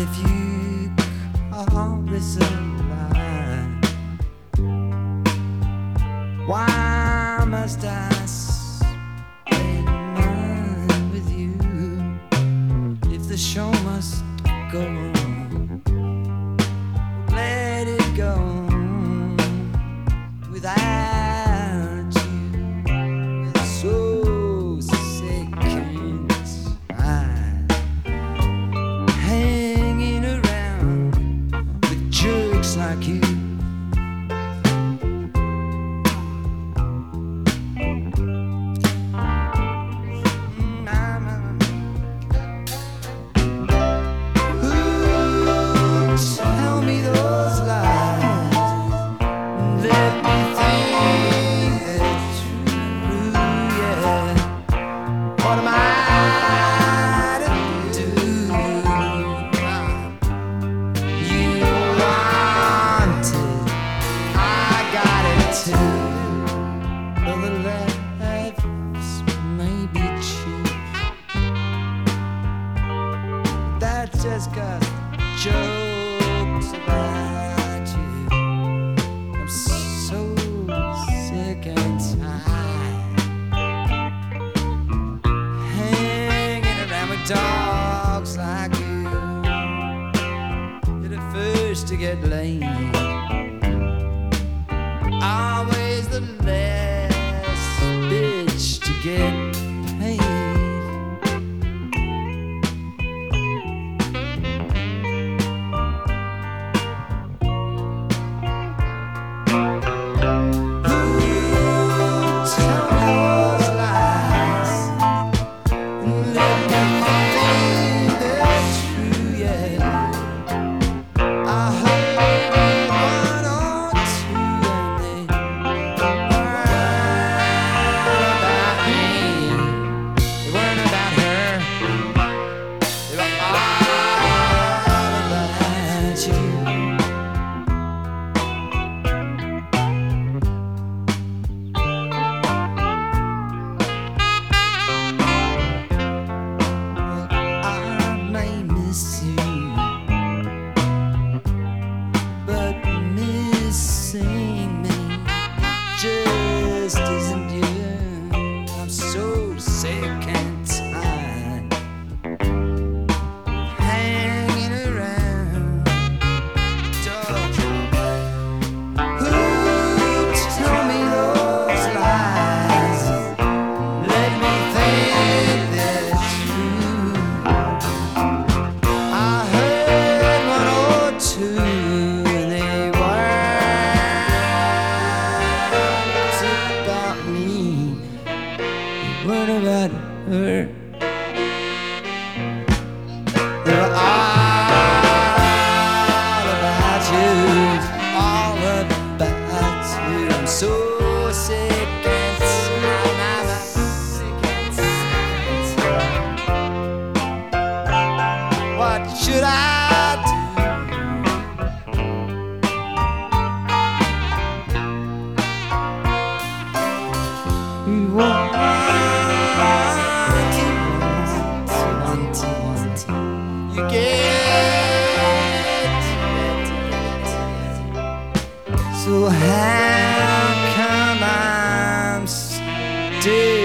if you call this a lie, why must I spend mine with you? If the show must go on, let it go on without you. It's so sick inside, hanging around with jerks like you. What am I to do? You want it, I got it too. Though the laughs may be cheap, that's just 'cause jokes about you. I'm so sick and tired, dogs like you. You're the first to get laid, always the last bitch to get paid. What about her? They're all about you, all about you. I'm so sick and tired. What should I do? You get so how come I'm still